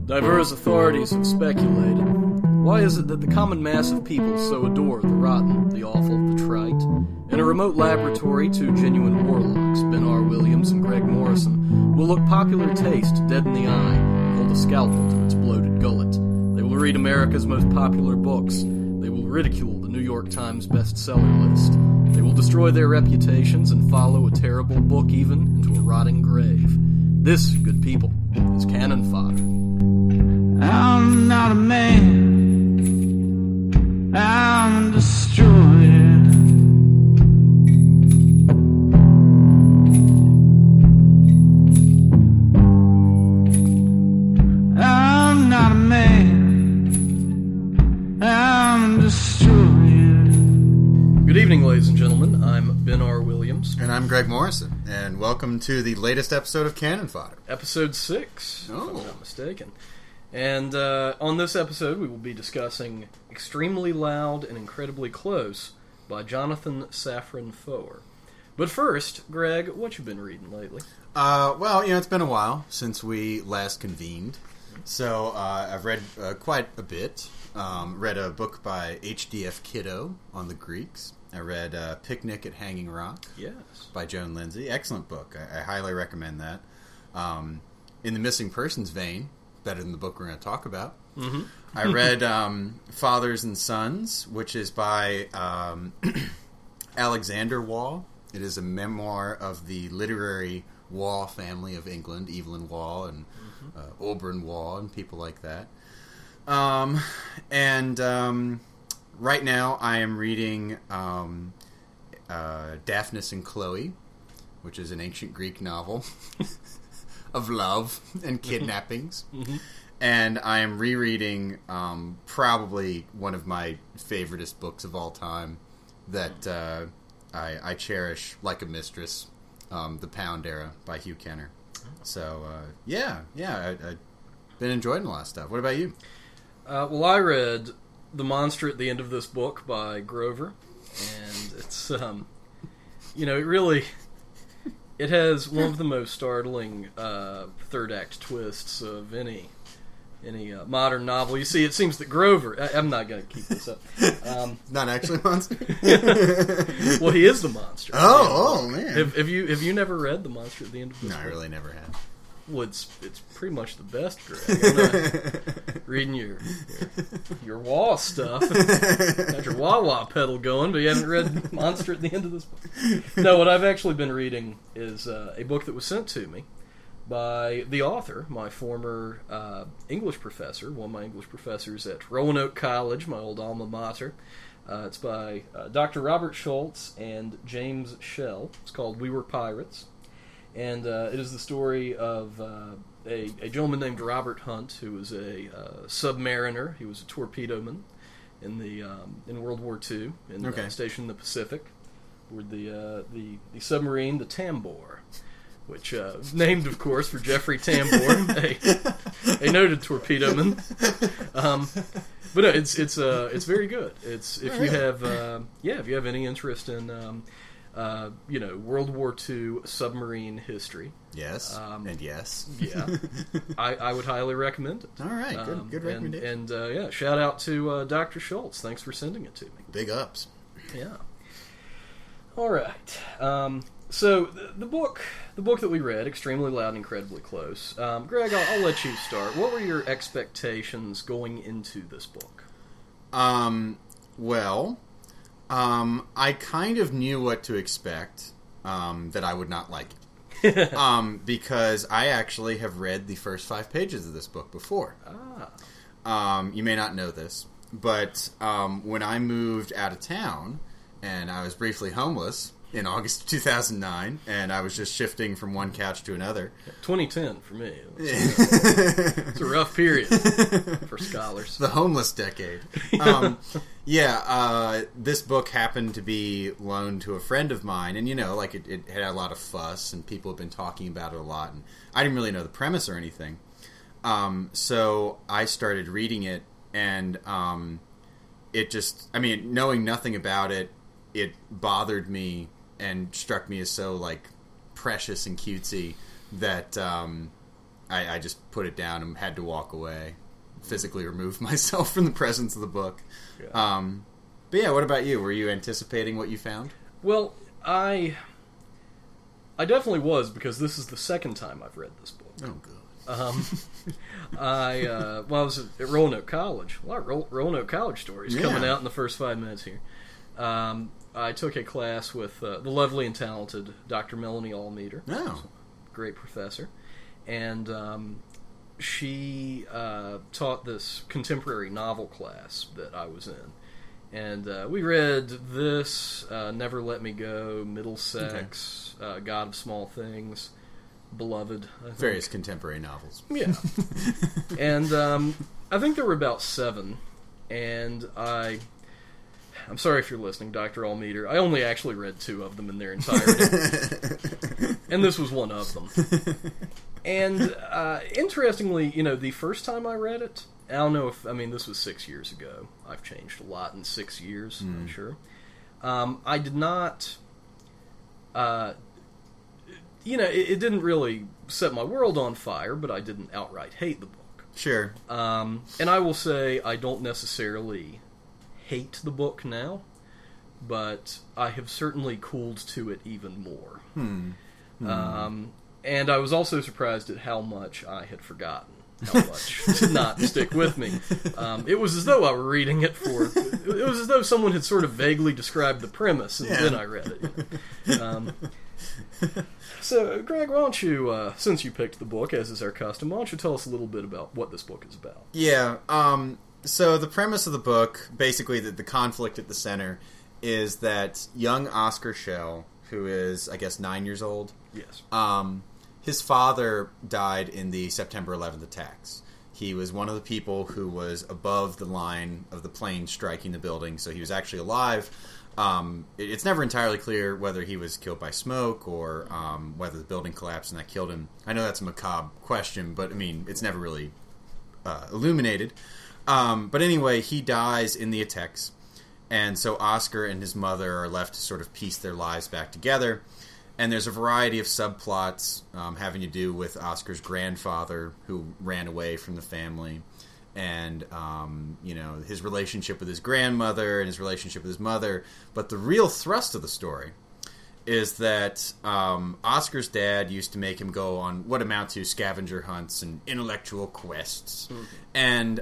Diverse authorities have speculated. Why is it that the common mass of people so adore the rotten, the awful, the trite? In a remote laboratory, two genuine warlocks, Ben R. Williams and Greg Morrison, will look popular taste dead in the eye and hold a scalpel to its bloated gullet. They will read America's most popular books. They will ridicule the New York Times bestseller list. They will destroy their reputations and follow a terrible book even into a rotting grave. This, good people, is cannon fodder. I'm not a man, I'm a destroyer. I'm not a man, I'm a destroyer. Good evening, ladies and gentlemen. I'm Ben R. Williams. And I'm Greg Morrison, and welcome to the latest episode of Cannon Fodder. Episode 6, if I'm not mistaken. And on this episode, we will be discussing Extremely Loud and Incredibly Close by Jonathan Safran Foer. But first, Greg, what you been reading lately? Well, it's been a while since we last convened, so I've read quite a bit. Read a book by H.D.F. Kiddo on the Greeks. I read Picnic at Hanging Rock by Joan Lindsay. Excellent book. I highly recommend that. In the missing persons vein, better than the book we're going to talk about. Mm-hmm. I read Fathers and Sons, which is by Alexander Waugh. It is a memoir of the literary Waugh family of England, Evelyn Waugh and Oberon Waugh and people like that. Right now I am reading Daphnis and Chloe, which is an ancient Greek novel of love and kidnappings. Mm-hmm. And I am rereading probably one of my favoriteest books of all time that I cherish like a mistress, The Pound Era by Hugh Kenner. So, I've been enjoying a lot of stuff. What about you? Well, I read The Monster at the End of This Book by Grover, and it's, it has one of the most startling third act twists of any modern novel. You see, it seems that Grover... I'm not going to keep this up. Not actually a monster? Well, he is the monster. Oh, man. Have you never read The Monster at the End of This Book? No, I really never have. Well, it's pretty much the best, Greg. I'm not reading your wall stuff. Got your wah-wah pedal going, but you haven't read Monster at the End of This Book. No, what I've actually been reading is a book that was sent to me by the author, my former English professor, one of my English professors at Roanoke College, my old alma mater. It's by Dr. Robert Schultz and James Schell. It's called We Were Pirates. And it is the story of a gentleman named Robert Hunt, who was a submariner. He was a torpedoman in World War II, stationed in the Pacific, aboard the submarine, the Tambor, which named, of course, for Jeffrey Tambor, a noted torpedoman. But no, it's very good. If you have any interest in World War II submarine history. Yes, and yes. Yeah, I would highly recommend it. All right, good recommendation. And shout out to Dr. Schultz. Thanks for sending it to me. Big ups. Yeah. All right. So the book that we read, Extremely Loud and Incredibly Close. Greg, I'll let you start. What were your expectations going into this book? I kind of knew what to expect, that I would not like it. Because I actually have read the first 5 pages of this book before. You may not know this, but when I moved out of town, and I was briefly homeless in August of 2009, and I was just shifting from one couch to another. 2010 for me. It's a rough period for scholars. The homeless decade. This book happened to be loaned to a friend of mine, and it had a lot of fuss, and people have been talking about it a lot, and I didn't really know the premise or anything. So I started reading it, and it just, knowing nothing about it, it bothered me and struck me as so, precious and cutesy that I just put it down and had to walk away, physically remove myself from the presence of the book. Yeah. But yeah, what about you? Were you anticipating what you found? Well, I definitely was, because this is the second time I've read this book. Oh, good. I was at Roanoke College. A lot of Roanoke College stories coming out in the first 5 minutes here. I took a class with the lovely and talented Dr. Melanie Allmeter. Oh. Great professor. And she taught this contemporary novel class that I was in. And we read this, Never Let Me Go, Middlesex, God of Small Things, Beloved. I think. Various contemporary novels. Yeah. And I think there were about 7. And I'm sorry if you're listening, Dr. Allmeter. I only actually read 2 of them in their entirety. And this was one of them. And interestingly, the first time I read it, I don't know if, this was 6 years ago. I've changed a lot in 6 years, I'm sure. I did not, it didn't really set my world on fire, but I didn't outright hate the book. Sure. And I will say I don't necessarily hate the book now, but I have certainly cooled to it even more. And I was also surprised at how much I had forgotten. How much did not stick with me. It was as though I were reading it it was as though someone had sort of vaguely described the premise, and then I read it. So, Greg, why don't you, since you picked the book, as is our custom, why don't you tell us a little bit about what this book is about? Yeah, so the premise of the book, basically the conflict at the center, is that young Oscar Schell, who is, I guess, 9 years old. Yes. His father died in the September 11th attacks. He was one of the people who was above the line of the plane striking the building, so he was actually alive. It's never entirely clear whether he was killed by smoke or whether the building collapsed and that killed him. I know that's a macabre question, but, it's never really illuminated. But anyway, he dies in the attacks, and so Oscar and his mother are left to sort of piece their lives back together. And there's a variety of subplots having to do with Oscar's grandfather, who ran away from the family, and his relationship with his grandmother and his relationship with his mother. But the real thrust of the story is that Oscar's dad used to make him go on what amount to scavenger hunts and intellectual quests. And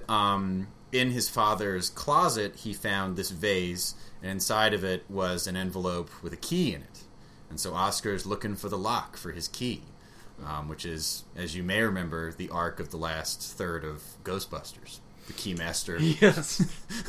in his father's closet, he found this vase, and inside of it was an envelope with a key in it. And so Oscar's looking for the lock for his key, which is, as you may remember, the arc of the last third of Ghostbusters. The Keymaster. Yes.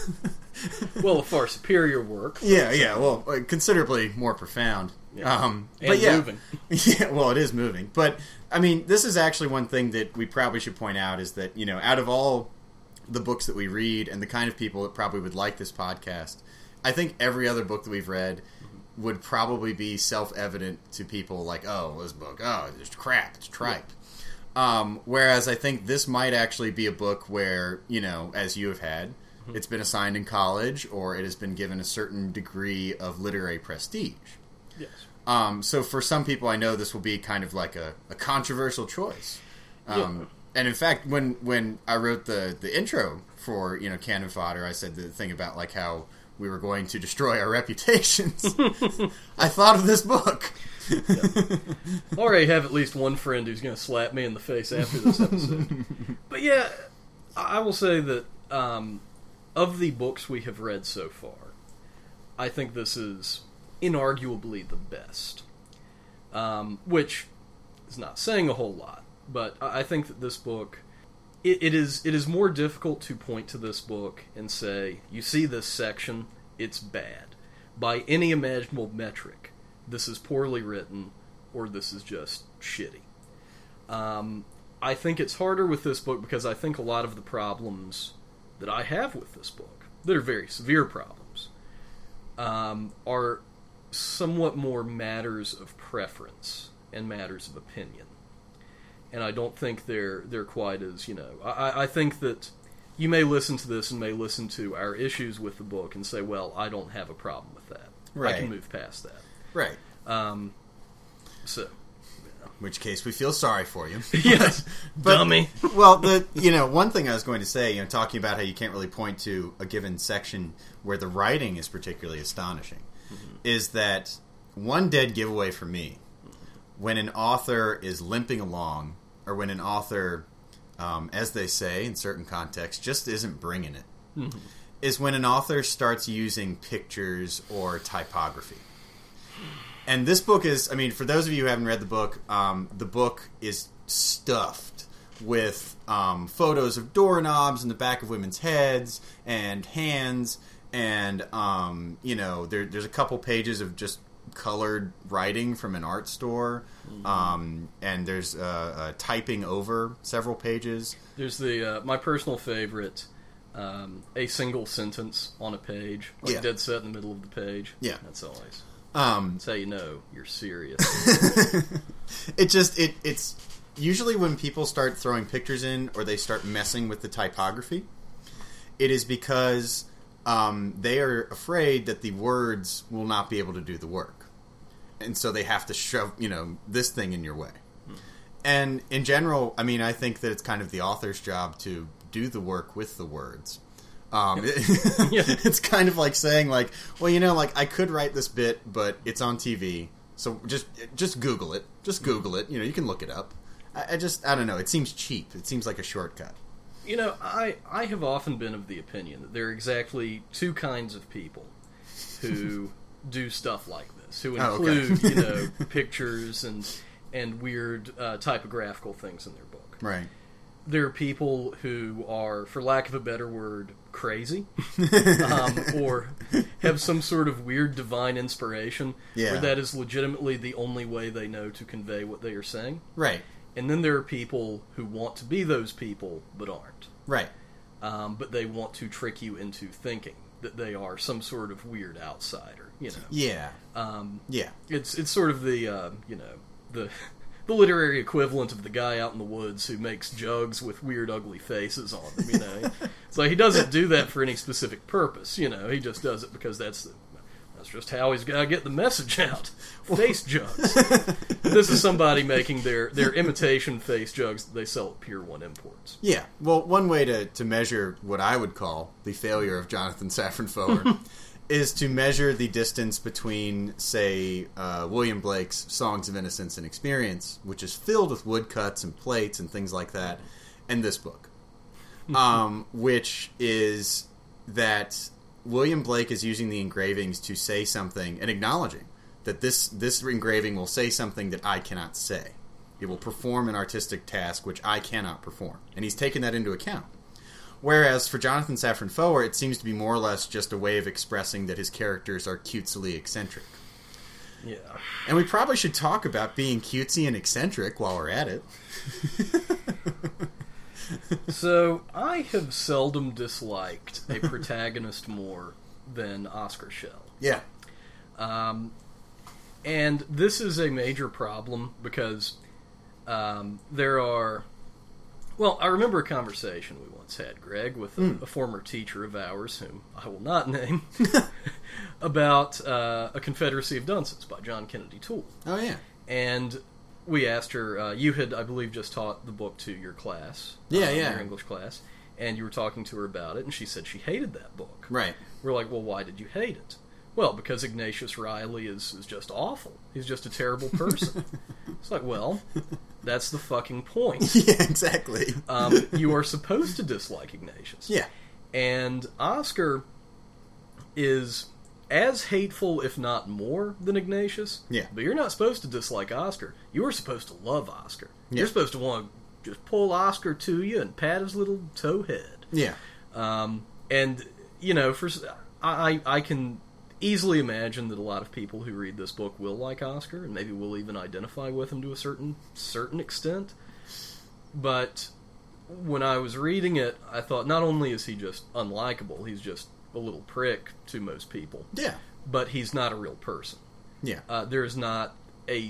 Well, a far superior work. Yeah, well, considerably more profound. Yeah. And moving. Yeah, well, it is moving. But, this is actually one thing that we probably should point out is that, out of all the books that we read and the kind of people that probably would like this podcast, I think every other book that we've read would probably be self-evident to people like, oh, this book, it's crap, it's tripe. Yeah. Whereas I think this might actually be a book where, as you have had, it's been assigned in college or it has been given a certain degree of literary prestige. Yes. So for some people, I know this will be kind of like a controversial choice. And in fact, when I wrote the intro for, Cannon Fodder, I said the thing about like how we were going to destroy our reputations. I thought of this book. I already have at least one friend who's going to slap me in the face after this episode. But yeah, I will say that of the books we have read so far, I think this is inarguably the best. Which is not saying a whole lot, but I think that this book, it is more difficult to point to this book and say, you see this section, it's bad. By any imaginable metric, this is poorly written, or this is just shitty. I think it's harder with this book because I think a lot of the problems that I have with this book, that are very severe problems, are somewhat more matters of preference and matters of opinion. And I don't think they're quite as, I think that you may listen to this and may listen to our issues with the book and say, well, I don't have a problem with that. Right. I can move past that. Right. So, In which case, we feel sorry for you. Yes, But- dummy. Well, one thing I was going to say, talking about how you can't really point to a given section where the writing is particularly astonishing, is that one dead giveaway for me, when an author is limping along, or when an author, as they say in certain contexts, just isn't bringing it, is when an author starts using pictures or typography. And this book is, for those of you who haven't read the book is stuffed with photos of doorknobs in the back of women's heads and hands, and there's a couple pages of just colored writing from an art store, and there's typing over several pages. There's the my personal favorite, a single sentence on a page, like dead set in the middle of the page. Yeah. That's always. That's how you know you're serious. It's usually when people start throwing pictures in, or they start messing with the typography, it is because they are afraid that the words will not be able to do the work, and so they have to shove this thing in your way. And in general, I think that it's kind of the author's job to do the work with the words. It's kind of like saying, I could write this bit, but it's on TV, so just Google it. Just Google it. You can look it up. I don't know. It seems cheap. It seems like a shortcut. I have often been of the opinion that there are exactly two kinds of people who do stuff like this, who include, pictures and weird typographical things in their book. Right. There are people who are, for lack of a better word, crazy, or have some sort of weird divine inspiration, where that is legitimately the only way they know to convey what they are saying. Right. And then there are people who want to be those people, but aren't. Right. But they want to trick you into thinking that they are some sort of weird outsider, Yeah. It's sort of the the literary equivalent of the guy out in the woods who makes jugs with weird, ugly faces on them. So he doesn't do that for any specific purpose. He just does it because that's just how he's got to get the message out. Face jugs. This is somebody making their imitation face jugs that they sell at Pier 1 Imports. Yeah. Well, one way to measure what I would call the failure of Jonathan Safran Foer is to measure the distance between, say, William Blake's Songs of Innocence and Experience, which is filled with woodcuts and plates and things like that, and this book, which is that William Blake is using the engravings to say something and acknowledging that this engraving will say something that I cannot say. It will perform an artistic task which I cannot perform, and he's taken that into account. Whereas for Jonathan Safran Foer, it seems to be more or less just a way of expressing that his characters are cutesily eccentric. Yeah. And we probably should talk about being cutesy and eccentric while we're at it. So, I have seldom disliked a protagonist more than Oscar Schell. Yeah. And this is a major problem because there are... Well, I remember a conversation we once had, Greg, with a former teacher of ours, whom I will not name, about A Confederacy of Dunces by John Kennedy Toole. Oh, yeah. And we asked her, you had, I believe, just taught the book to your class. Yeah. Your English class. And you were talking to her about it, and she said she hated that book. Right. We're like, well, why did you hate it? Well, because Ignatius Reilly is just awful. He's just a terrible person. It's like, well, that's the fucking point. Yeah, exactly. You are supposed to dislike Ignatius. Yeah. And Oscar is as hateful, if not more, than Ignatius. Yeah. But you're not supposed to dislike Oscar. You are supposed to love Oscar. Yeah. You're supposed to want to just pull Oscar to you and pat his little toe head. Yeah. And, I can easily imagine that a lot of people who read this book will like Oscar, and maybe will even identify with him to a certain extent. But when I was reading it, I thought not only is he just unlikable, he's just a little prick to most people. Yeah. But he's not a real person. Yeah. There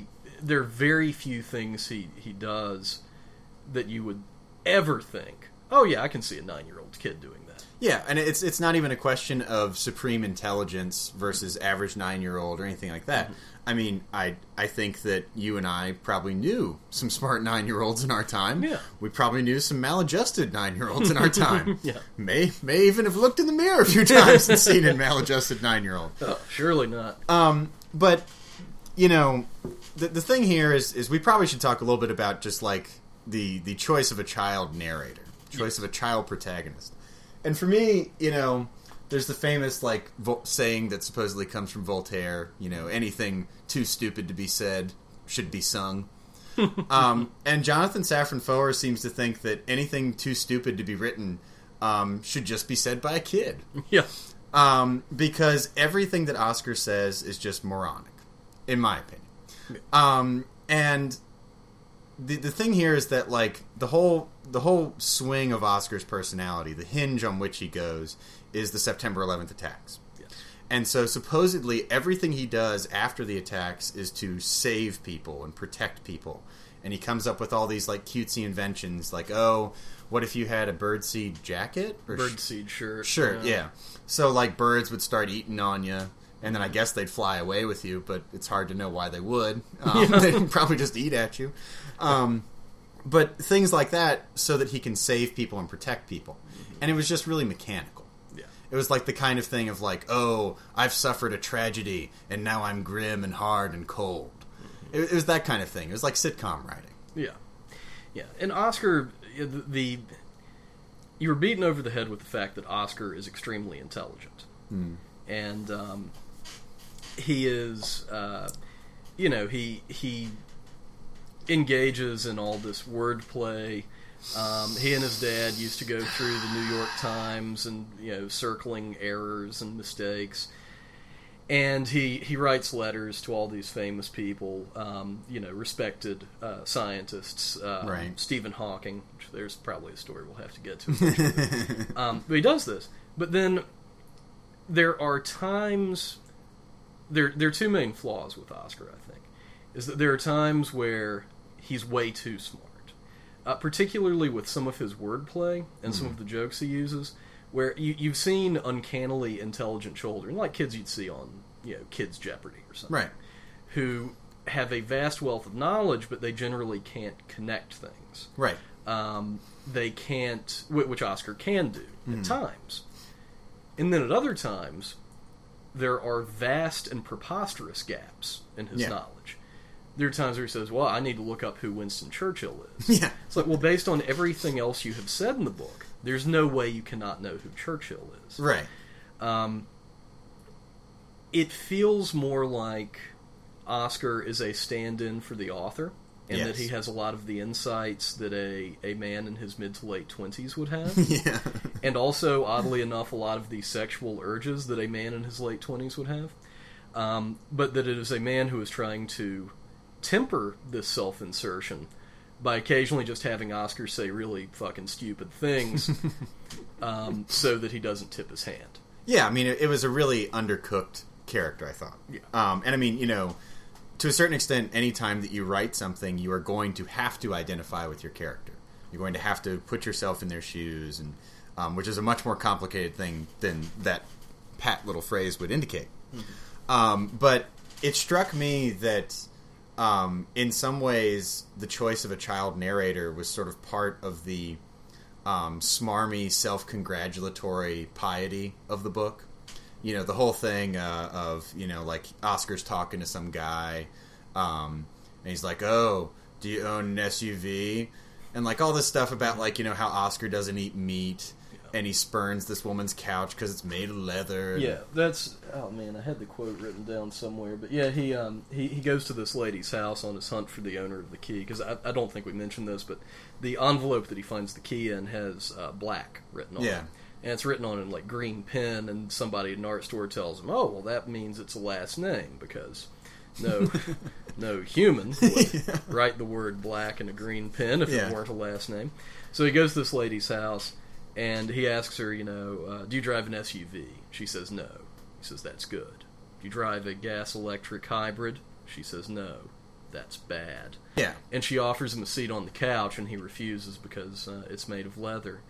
are very few things he does that you would ever think, Oh yeah, I can see a 9-year-old kid doing that. Yeah, and it's not even a question of supreme intelligence versus average 9-year-old or anything like that. I mean, I think that you and I probably knew some smart 9-year-olds in our time. Yeah. We probably knew some maladjusted 9-year-olds in our time. Yeah. May even have looked in the mirror a few times and seen a maladjusted 9-year-old. Oh, surely not. But, you know, the thing here is we probably should talk a little bit about just like the choice of a child narrator, choice of a child protagonist. And for me, you know, there's the famous like saying that supposedly comes from Voltaire, you know, anything too stupid to be said should be sung. And Jonathan Safran Foer seems to think that anything too stupid to be written should just be said by a kid. Yeah. Because everything that Oscar says is just moronic, in my opinion. And the thing here is that like the whole swing of Oscar's personality, the hinge on which he goes, is the September 11th attacks. Yes. And so supposedly everything he does after the attacks is to save people and protect people. And he comes up with all these like cutesy inventions, like, oh, what if you had a birdseed jacket or Birdseed shirt. shirt? Yeah. So like birds would start eating on you. And then I guess they'd fly away with you, but it's hard to know why they would. They'd probably just eat at you. But things like that so that he can save people and protect people. And it was just really mechanical. Yeah. It was like the kind of thing of like, oh, I've suffered a tragedy, and now I'm grim and hard and cold. It was that kind of thing. It was like sitcom writing. Yeah. Yeah. And Oscar, you were beaten over the head with the fact that Oscar is extremely intelligent. And he is, you know, he engages in all this wordplay. He and his dad used to go through the New York Times and, you know, circling errors and mistakes. And he writes letters to all these famous people, you know, respected scientists, Right. Stephen Hawking, which there's probably a story we'll have to get to. But he does this. But then there are times... There are two main flaws with Oscar, I think. Is that there are times where he's way too smart. Particularly with some of his wordplay and some of the jokes he uses, where you've seen uncannily intelligent children, like kids you'd see on, you know, Kids Jeopardy or something, Right. who have a vast wealth of knowledge, but they generally can't connect things. Right. They can't, which Oscar can do at times. And then at other times, there are vast and preposterous gaps in his knowledge. There are times where he says, well, I need to look up who Winston Churchill is. Yeah. It's like, well, based on everything else you have said in the book, there's no way you cannot know who Churchill is. Right. It feels more like Oscar is a stand-in for the author, and that he has a lot of the insights that a man in his mid to late 20s would have. Yeah. And also, oddly enough, a lot of the sexual urges that a man in his late 20s would have. But that it is a man who is trying to temper this self-insertion by occasionally just having Oscar say really fucking stupid things so that he doesn't tip his hand. Yeah, I mean, it was a really undercooked character, I thought. Yeah. And I mean, you know, to a certain extent, anytime that you write something, you are going to have to identify with your character. You're going to have to put yourself in their shoes, and which is a much more complicated thing than that pat little phrase would indicate. But it struck me that in some ways, the choice of a child narrator was sort of part of the smarmy, self-congratulatory piety of the book. You know, the whole thing of, you know, like, Oscar's talking to some guy, and he's like, oh, do you own an SUV? And, like, all this stuff about, like, you know, how Oscar doesn't eat meat, and he spurns this woman's couch because it's made of leather. Yeah, that's... Oh, man, I had the quote written down somewhere. But, yeah, he goes to this lady's house on his hunt for the owner of the key, because I don't think we mentioned this, but the envelope that he finds the key in has black written on it. And it's written on in, like, green pen, and somebody at an art store tells him, oh, well, that means it's a last name, because no human would write the word black in a green pen if it weren't a last name. So he goes to this lady's house, and he asks her, you know, do you drive an SUV? She says no. He says, that's good. Do you drive a gas-electric hybrid? She says no. That's bad. Yeah. And she offers him a seat on the couch, and he refuses because it's made of leather.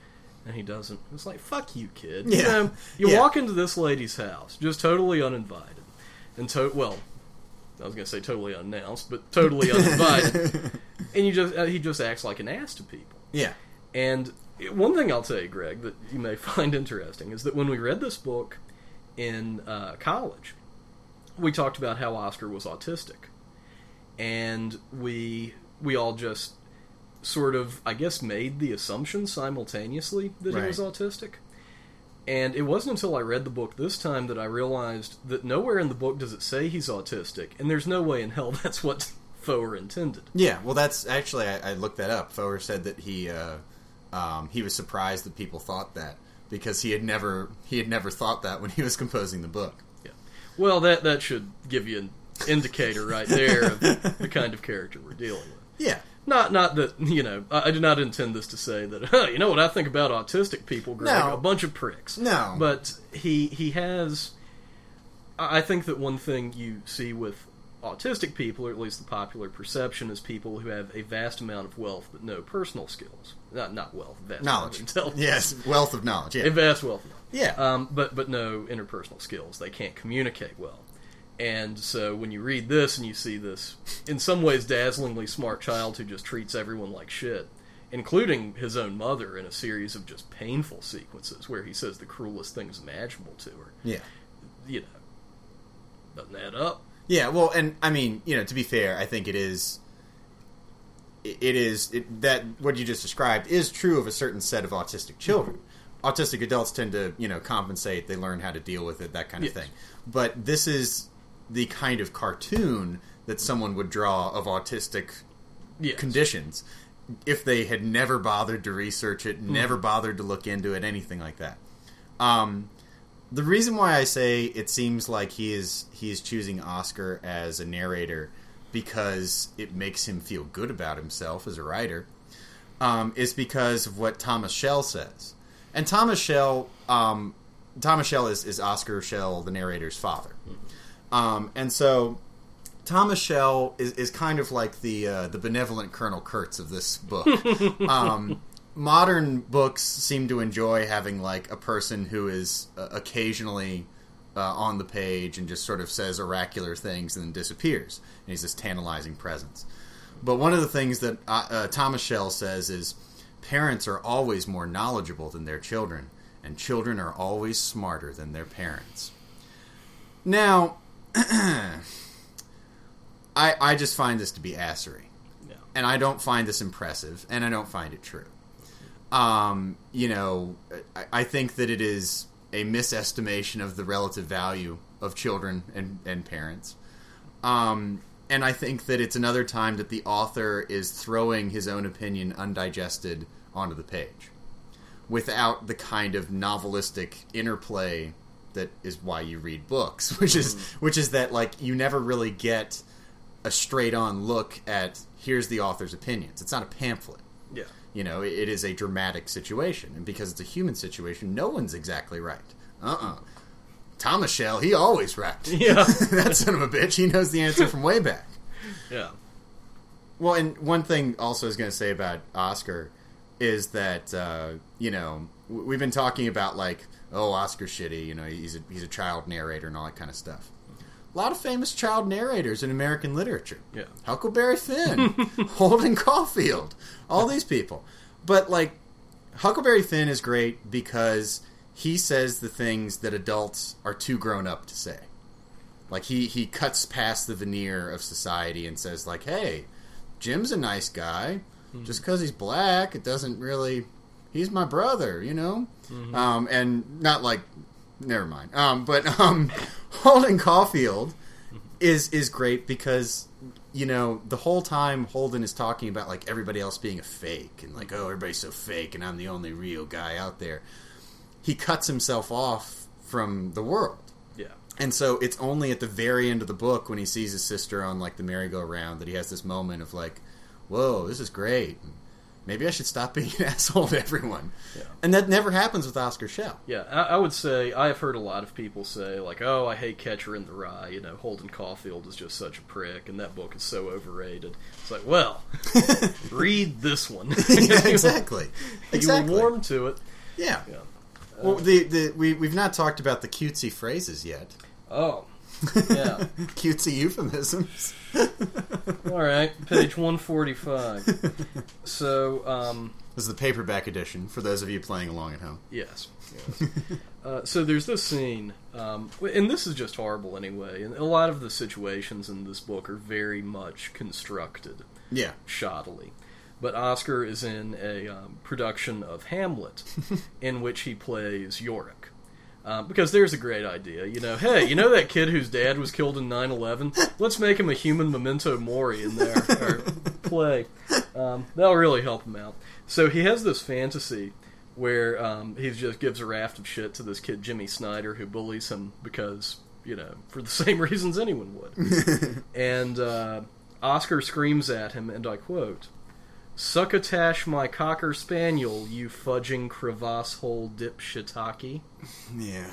And he doesn't. It's like, fuck you, kid. Yeah. You know, you Yeah. walk into this lady's house, just totally uninvited. And well, I was going to say totally unannounced, but totally uninvited. And he just acts like an ass to people. Yeah. And one thing I'll tell you, Greg, that you may find interesting is that when we read this book in college, we talked about how Oscar was autistic. And we all just sort of, I guess, made the assumption simultaneously that he was autistic. And it wasn't until I read the book this time that I realized that nowhere in the book does it say he's autistic, and there's no way in hell that's what Foer intended. Yeah, well, that's actually, I looked that up. Foer said that he was surprised that people thought that, because he had never thought that when he was composing the book. Yeah. Well, that should give you an indicator right there of the kind of character we're dealing with. Yeah. Not that, you know, I do not intend this to say that, you know what I think about autistic people, Greg? No. A bunch of pricks. No. But he has, I think that one thing you see with autistic people, or at least the popular perception, is people who have a vast amount of wealth but no personal skills. Not wealth, vast Knowledge. amount of intelligence. Yes, wealth of knowledge, yeah. A vast wealth of knowledge. Yeah. But no interpersonal skills. They can't communicate well. And so when you read this and you see this, in some ways, dazzlingly smart child who just treats everyone like shit, including his own mother in a series of just painful sequences where he says the cruelest things imaginable to her. Yeah. You know, doesn't add up. Yeah, well, and I mean, you know, to be fair, I think that what you just described is true of a certain set of autistic children. Autistic adults tend to, you know, compensate, they learn how to deal with it, that kind of thing. But this is the kind of cartoon that someone would draw of autistic conditions if they had never bothered to research it, never bothered to look into it, anything like that. The reason why I say it seems like he is choosing Oscar as a narrator because it makes him feel good about himself as a writer is because of what Thomas Schell says. And Thomas Schell is Oscar Schell, the narrator's father. And so Thomas Schell is kind of like the benevolent Colonel Kurtz of this book. Modern books seem to enjoy having like a person who is occasionally on the page and just sort of says oracular things and then disappears. And he's this tantalizing presence. But one of the things that Thomas Schell says is, parents are always more knowledgeable than their children, and children are always smarter than their parents. Now, I just find this to be assery. Yeah. And I don't find this impressive, and I don't find it true. You know, I think that it is a misestimation of the relative value of children and parents. And I think that it's another time that the author is throwing his own opinion undigested onto the page without the kind of novelistic interplay that is why you read books, which is that, like, you never really get a straight-on look at here's the author's opinions. It's not a pamphlet. Yeah. You know, it is a dramatic situation, and because it's a human situation, no one's exactly right. Thomas Schell, he always right. Yeah. That son of a bitch, he knows the answer from way back. Yeah. Well, and one thing also I was going to say about Oscar is that, you know, we've been talking about, like, oh, Oscar's shitty, you know, he's a child narrator and all that kind of stuff. A lot of famous child narrators in American literature. Yeah. Huckleberry Finn, Holden Caulfield, all these people. But, like, Huckleberry Finn is great because he says the things that adults are too grown up to say. Like, he cuts past the veneer of society and says, like, hey, Jim's a nice guy. Just because he's black, it doesn't really... He's my brother, you know? And not like... Never mind. But Holden Caulfield is great because, you know, the whole time Holden is talking about, like, everybody else being a fake. And, like, oh, everybody's so fake and I'm the only real guy out there. He cuts himself off from the world. Yeah. And so it's only at the very end of the book when he sees his sister on, like, the merry-go-round that he has this moment of, like, whoa, this is great. Maybe I should stop being an asshole to everyone. Yeah. And that never happens with Oscar Schell. Yeah, I would say, I've heard a lot of people say, like, oh, I hate Catcher in the Rye, you know, Holden Caulfield is just such a prick, and that book is so overrated. It's like, well, read this one. Yeah, exactly. You were warm to it. Yeah. Yeah. Well, we've not talked about the cutesy phrases yet. Oh, yeah. Cutesy euphemisms. All right, page 145. So, This is the paperback edition for those of you playing along at home. yes. So there's this scene, and this is just horrible anyway, and a lot of the situations in this book are very much constructed Yeah. shoddily. But Oscar is in a production of Hamlet in which he plays Yorick. Because there's a great idea. Hey, you know that kid whose dad was killed in 9/11? Let's make him a human memento mori in their play. That'll really help him out. So he has this fantasy where he just gives a raft of shit to this kid, Jimmy Snyder, who bullies him because, for the same reasons anyone would. And Oscar screams at him, and I quote, "Succotash my cocker spaniel, you fudging crevasse hole dip shiitake." Yeah.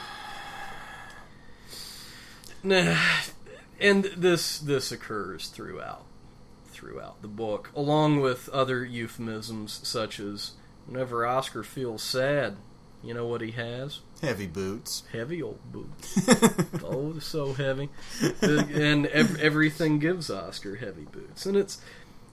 Nah, and this occurs throughout the book, along with other euphemisms such as whenever Oscar feels sad, you know what he has? Heavy boots. Heavy old boots. Oh, they're so heavy. And everything gives Oscar heavy boots, and it's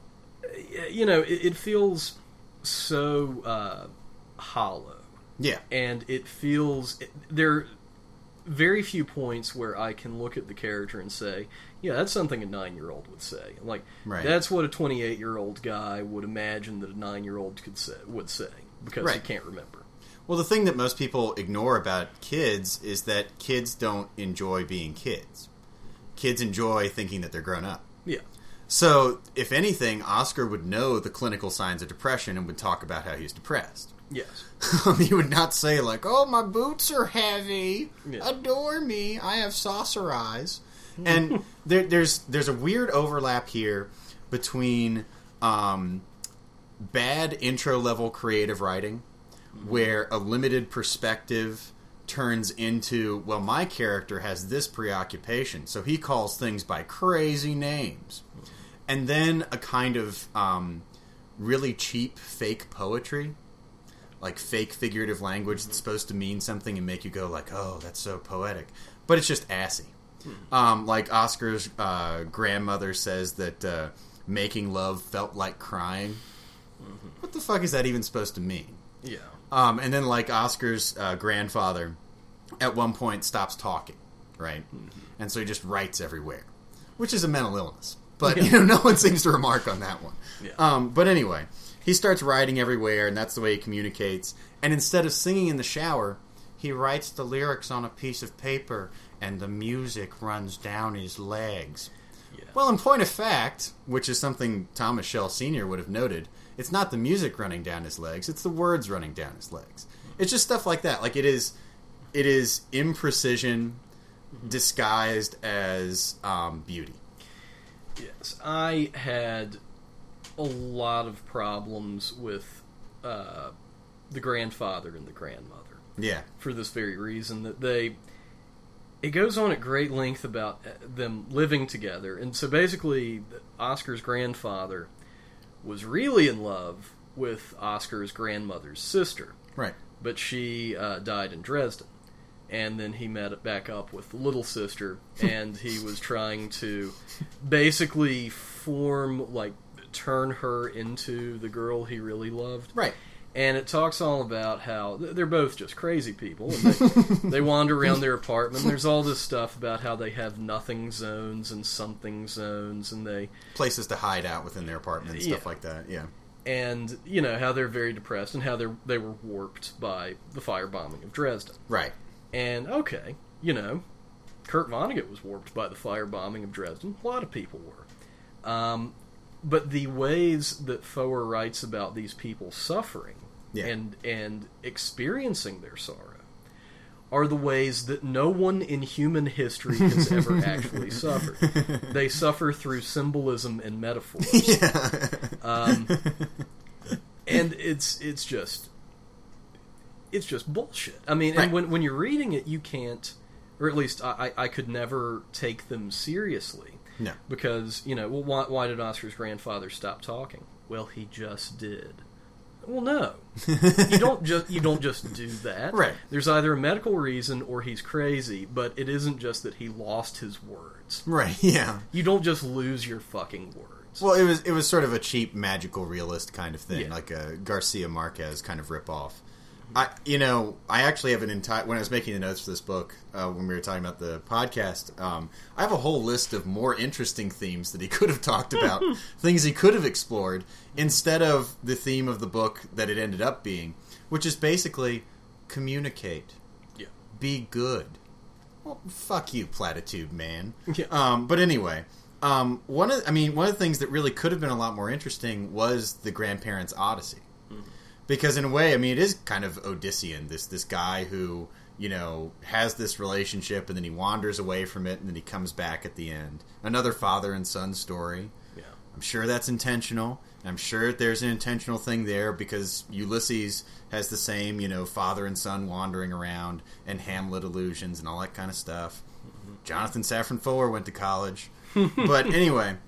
it feels so hollow. Yeah. And it feels... There are very few points where I can look at the character and say, yeah, that's something a 9-year-old would say. Like, Right. That's what a 28-year-old guy would imagine that a 9-year-old would say, because he Right. can't remember. Well, the thing that most people ignore about kids is that kids don't enjoy being kids. Kids enjoy thinking that they're grown up. Yeah. So, if anything, Oscar would know the clinical signs of depression and would talk about how he's depressed. Yes. He would not say, like, oh, my boots are heavy. Yeah. Adore me. I have saucer eyes. And there's a weird overlap here between bad intro-level creative writing, where a limited perspective turns into, well, my character has this preoccupation, so he calls things by crazy names. And then a kind of really cheap fake poetry, like fake figurative language that's supposed to mean something and make you go like, oh, that's so poetic. But it's just assy. Like Oscar's grandmother says that making love felt like crying. What the fuck is that even supposed to mean? Yeah. And then, like, Oscar's grandfather at one point stops talking, right? And so he just writes everywhere, which is a mental illness. But, no one seems to remark on that one. Yeah. But anyway, he starts writing everywhere, and that's the way he communicates. And instead of singing in the shower, he writes the lyrics on a piece of paper, and the music runs down his legs. Yeah. Well, in point of fact, which is something Thomas Shell Sr. would have noted, it's not the music running down his legs, it's the words running down his legs. It's just stuff like that. Like, it is imprecision disguised as beauty. Yes. I had a lot of problems with the grandfather and the grandmother. Yeah. For this very reason, that it goes on at great length about them living together. And so basically, Oscar's grandfather was really in love with Oscar's grandmother's sister. Right. But she died in Dresden. And then he met back up with the little sister, and he was trying to basically turn her into the girl he really loved. Right. And it talks all about how they're both just crazy people. And they wander around their apartment. There's all this stuff about how they have nothing zones and something zones, and they... Places to hide out within their apartment and stuff like that, yeah. And, how they're very depressed and how they were warped by the firebombing of Dresden. Right. And, okay, Kurt Vonnegut was warped by the firebombing of Dresden. A lot of people were. But the ways that Foer writes about these people suffering and experiencing their sorrow are the ways that no one in human history has ever actually suffered. They suffer through symbolism and metaphors. Yeah. And it's just bullshit. I mean, right. And when you're reading it, you can't, or at least I could never take them seriously. No. Because, why did Oscar's grandfather stop talking? Well, he just did. Well, no. You don't just do that. Right. There's either a medical reason or he's crazy, but it isn't just that he lost his words. Right, yeah. You don't just lose your fucking words. Well, it was sort of a cheap magical realist kind of thing, Yeah. like a Garcia Marquez kind of ripoff. I actually have an entire, when I was making the notes for this book, when we were talking about the podcast, I have a whole list of more interesting themes that he could have talked about, things he could have explored, instead of the theme of the book that it ended up being, which is basically communicate. Yeah. Be good. Well, fuck you, platitude man. Yeah. But anyway, one of the things that really could have been a lot more interesting was the grandparents' odyssey. Because in a way, I mean, it is kind of Odyssean. This guy who, has this relationship and then he wanders away from it and then he comes back at the end. Another father and son story. Yeah. I'm sure that's intentional. I'm sure there's an intentional thing there because Ulysses has the same, father and son wandering around and Hamlet illusions and all that kind of stuff. Mm-hmm. Jonathan Safran Foer went to college. But anyway,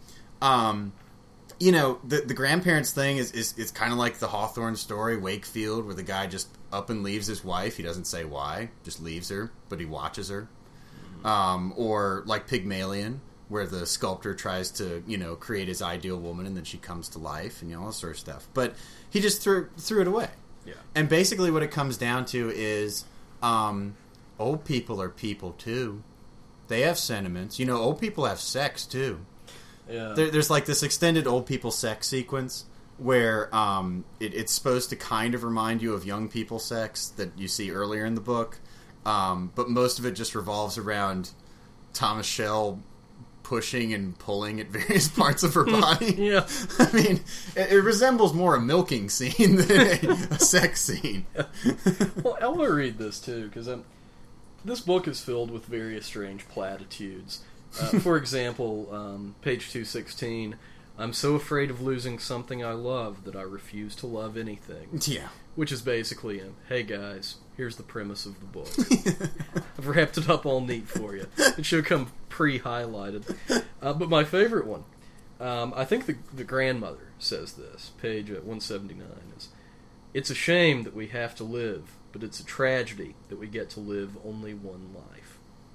the grandparents thing is kind of like the Hawthorne story, Wakefield, where the guy just up and leaves his wife. He doesn't say why, just leaves her, but he watches her. Or like Pygmalion, where the sculptor tries to, create his ideal woman and then she comes to life and all that sort of stuff. But he just threw it away. Yeah. And basically what it comes down to is old people are people too. They have sentiments. Old people have sex too. Yeah. There's like this extended old people sex sequence where it's supposed to kind of remind you of young people sex that you see earlier in the book, but most of it just revolves around Thomas Shell pushing and pulling at various parts of her body. Yeah. I mean, it resembles more a milking scene than a sex scene. Well, I want to read this too because this book is filled with various strange platitudes. For example, page 216, I'm so afraid of losing something I love that I refuse to love anything. Yeah. Which is basically, hey guys, here's the premise of the book. I've wrapped it up all neat for you. It should come pre-highlighted. But my favorite one, I think the grandmother says this, page 179, is, it's a shame that we have to live, but it's a tragedy that we get to live only one life.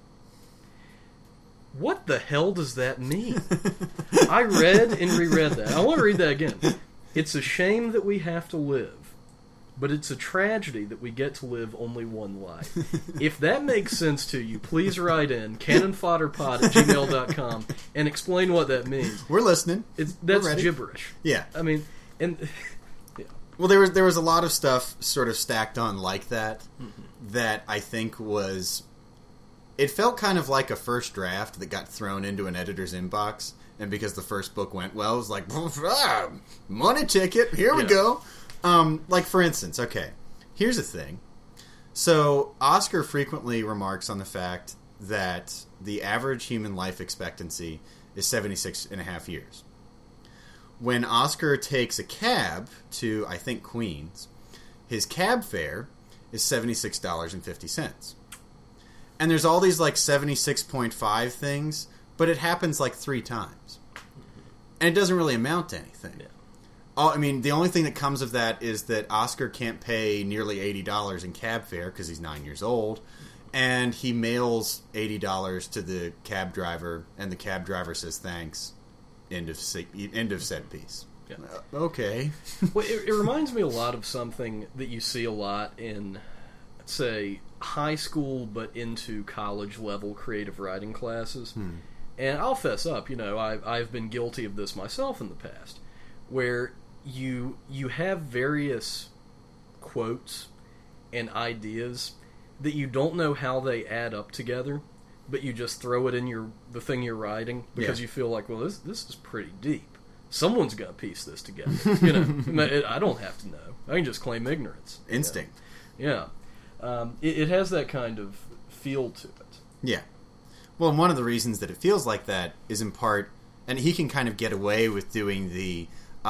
What the hell does that mean? I read and reread that. I want to read that again. It's a shame that we have to live, but it's a tragedy that we get to live only one life. If that makes sense to you, please write in cannonfodderpod@gmail.com and explain what that means. We're listening. That's gibberish. Yeah. I mean, and yeah. Well, there was a lot of stuff sort of stacked on like that that I think was... It felt kind of like a first draft that got thrown into an editor's inbox, and because the first book went well, it was like, money ticket, here we go. Like, for instance, okay, here's the thing. So, Oscar frequently remarks on the fact that the average human life expectancy is 76 and a half years. When Oscar takes a cab to, I think, Queens, his cab fare is $76.50. And there's all these, like, 76.5 things, but it happens, like, 3 times. And it doesn't really amount to anything. Yeah. I mean, the only thing that comes of that is that Oscar can't pay nearly $80 in cab fare because he's 9 years old, and he mails $80 to the cab driver, and the cab driver says thanks. End of said piece. Yeah. Okay. Well, it reminds me a lot of something that you see a lot in, say, high school but into college level creative writing classes. And I'll fess up, I've been guilty of this myself in the past, where you have various quotes and ideas that you don't know how they add up together, but you just throw it in the thing you're writing because you feel like, well, this is pretty deep. Someone's got to piece this together. I don't have to know. I can just claim ignorance. Instinct. Yeah. It has that kind of feel to it. Yeah. Well, and one of the reasons that it feels like that is in part, and he can kind of get away with doing the,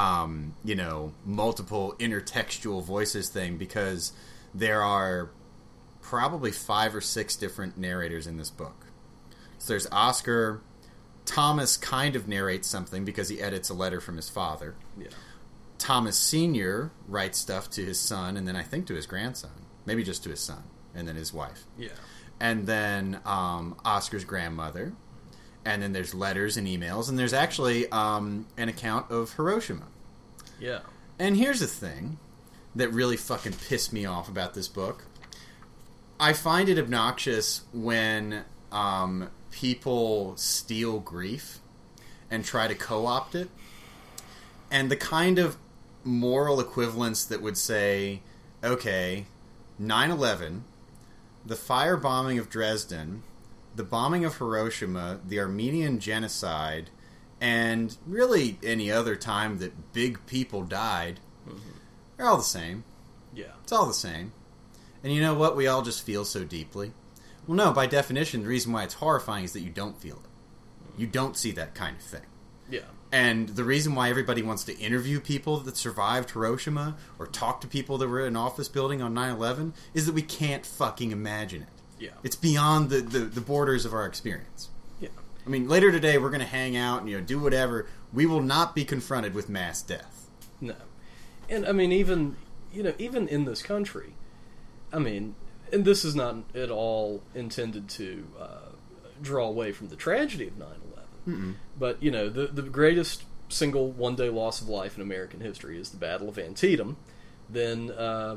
multiple intertextual voices thing because there are probably 5 or 6 different narrators in this book. So there's Oscar. Thomas kind of narrates something because he edits a letter from his father. Yeah. Thomas Sr. writes stuff to his son, and then I think to his grandson. Maybe just to his son, and then his wife. Yeah. And then Oscar's grandmother. And then there's letters and emails. And there's actually an account of Hiroshima. Yeah. And here's the thing that really fucking pissed me off about this book. I find it obnoxious when people steal grief and try to co-opt it. And the kind of moral equivalence that would say, okay, 9/11, the firebombing of Dresden, the bombing of Hiroshima, the Armenian genocide, and really any other time that big people died, they're all the same. Yeah. It's all the same. And you know what? We all just feel so deeply. Well, no, by definition, the reason why it's horrifying is that you don't feel it. You don't see that kind of thing. Yeah. And the reason why everybody wants to interview people that survived Hiroshima or talk to people that were in an office building on 9/11 is that we can't fucking imagine it. Yeah. It's beyond the borders of our experience. Yeah. I mean, later today we're going to hang out and do whatever. We will not be confronted with mass death. No. And I mean, even in this country, I mean, and this is not at all intended to draw away from the tragedy of 9/11. Mm-mm. But, the greatest single one-day loss of life in American history is the Battle of Antietam. Then,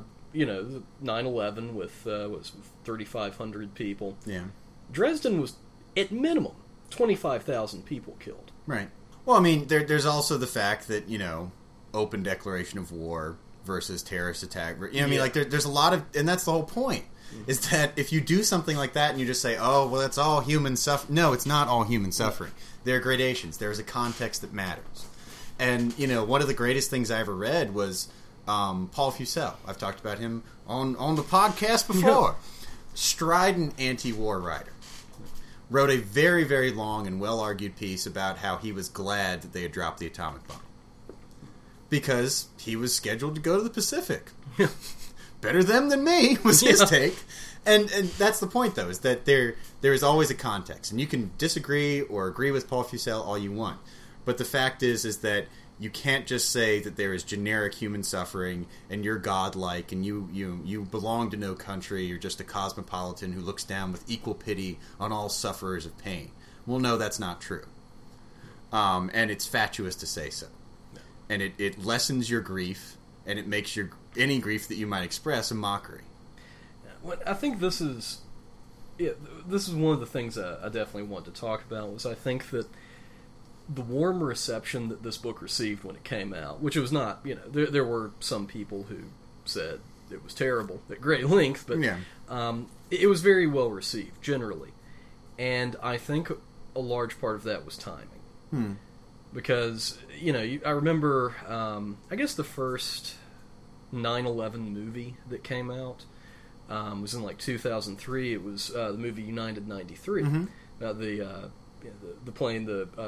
9/11 with 3,500 people. Yeah. Dresden was, at minimum, 25,000 people killed. Right. Well, I mean, there's also the fact that, open declaration of war versus terrorist attack. I mean, like, there's a lot of... And that's the whole point. Is that if you do something like that and you just say, oh, well, that's all human suffering. No, it's not all human suffering. There are gradations. There's a context that matters. And, one of the greatest things I ever read was Paul Fussell. I've talked about him on the podcast before. Strident anti-war writer. Wrote a very, very long and well-argued piece about how he was glad that they had dropped the atomic bomb. Because he was scheduled to go to the Pacific. Better them than me, was his take. And that's the point, though, is that there is always a context. And you can disagree or agree with Paul Fussell all you want. But the fact is that you can't just say that there is generic human suffering and you're godlike and you belong to no country, you're just a cosmopolitan who looks down with equal pity on all sufferers of pain. Well, no, that's not true. And it's fatuous to say so. No. And it lessens your grief, and it makes any grief that you might express a mockery. Well, I think this is one of the things I definitely want to talk about. Was I think that the warm reception that this book received when it came out, which it was not, there were some people who said it was terrible at great length, but it was very well received generally, and I think a large part of that was timing. Because I remember I guess the first 9/11 movie that came out was in like 2003. It was the movie United 93. About the plane,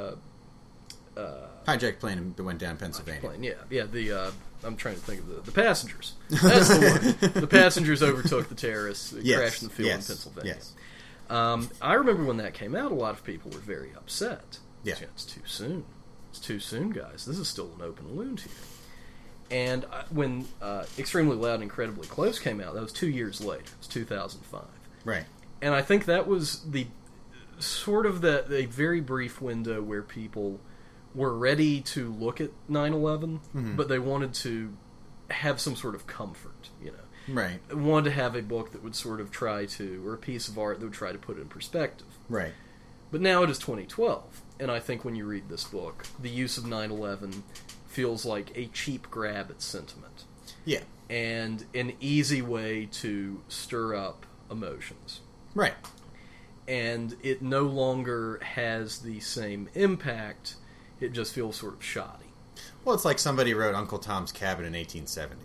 hijacked plane that went down Pennsylvania. Plane, I'm trying to think of the passengers. That's the one. The passengers overtook the terrorists. It crashed in the field in Pennsylvania. Yes. I remember when that came out, a lot of people were very upset. Yeah. It's too soon. It's too soon, guys. This is still an open wound here. And when Extremely Loud and Incredibly Close came out, that was 2 years later. It was 2005. Right. And I think that was the sort of a very brief window where people were ready to look at 9/11, but they wanted to have some sort of comfort, Right. Wanted to have a book that would sort of try to, or a piece of art that would try to put it in perspective. Right. But now it is 2012, and I think when you read this book, the use of 9/11 feels like a cheap grab at sentiment. Yeah. And an easy way to stir up emotions. Right. And it no longer has the same impact. It just feels sort of shoddy. Well, it's like somebody wrote Uncle Tom's Cabin in 1870.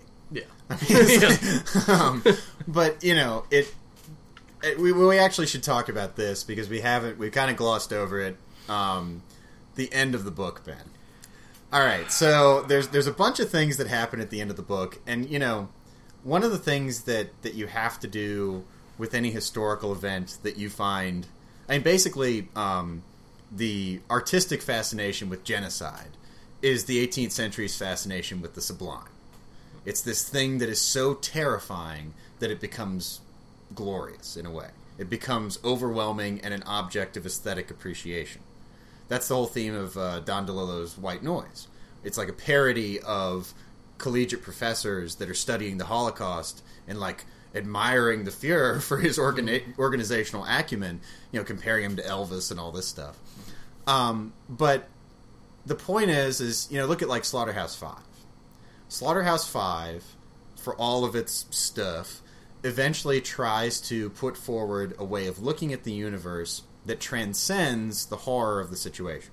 Yeah. But, we actually should talk about this because we've kind of glossed over it. The end of the book, Ben. All right, so there's a bunch of things that happen at the end of the book, and one of the things that you have to do with any historical event that you find, basically, the artistic fascination with genocide is the 18th century's fascination with the sublime. It's this thing that is so terrifying that it becomes glorious in a way. It becomes overwhelming and an object of aesthetic appreciation. That's the whole theme of Don DeLillo's White Noise. It's like a parody of collegiate professors that are studying the Holocaust and like admiring the Fuhrer for his organizational acumen, comparing him to Elvis and all this stuff. But the point is, look at like Slaughterhouse-Five. Slaughterhouse-Five, for all of its stuff, eventually tries to put forward a way of looking at the universe that transcends the horror of the situation.